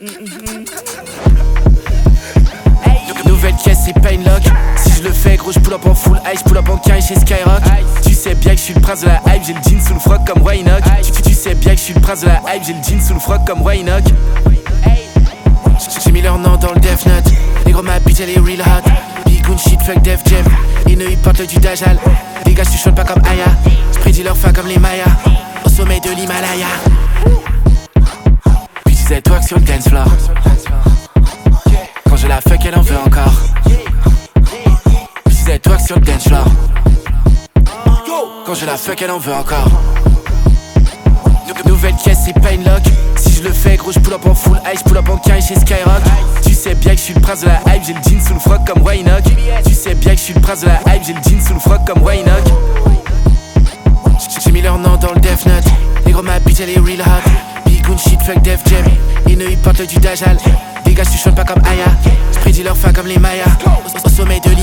Nouvelle caisse, c'est pas une lock. Si je le fais, gros, j'pull up en full ice, j'pull up en carré chez Skyrock. Tu sais bien que je suis le prince de la hype, j'ai le jean sous le froc comme Waynock. Tu sais bien que je suis le prince de la hype, j'ai le jean sous le froc comme Waynock. J'ai mis leur nom dans le Death Note. Les gros, ma bitch elle est real hot. Big Goon shit, fuck Def Jam. Et ne ils portent du Dajal. Les gars, tu chantes pas comme Aya. J'prédis leur fin comme les Mayas. Au sommet de l'Himalaya. Puis tu sais, toi que sur le dance floor. Quand je la fuck, elle en veut encore. Puis tu sais, toi que sur le dance floor. Quand je la fuck, elle en veut encore. Nouvelle caisse, c'est pas une lock. Si je le fais, gros, j'pull up en full ice, j'pull up en carré chez Skyrock. Tu sais bien que je suis le prince de la hype, j'ai le jean sous le froc comme Waynock. Tu sais bien que je suis le prince de la hype, j'ai le jean sous le froc comme Waynock. J'ai mis leur nom dans le Death Note. Les gros, ma bitch elle est real hot. Big Goon shit, fuck Def Jam. Et ne ils portent du Dajal. Les gars, tu chantes pas comme Aya. J'prédis leur fin comme les Mayas. Au sommet de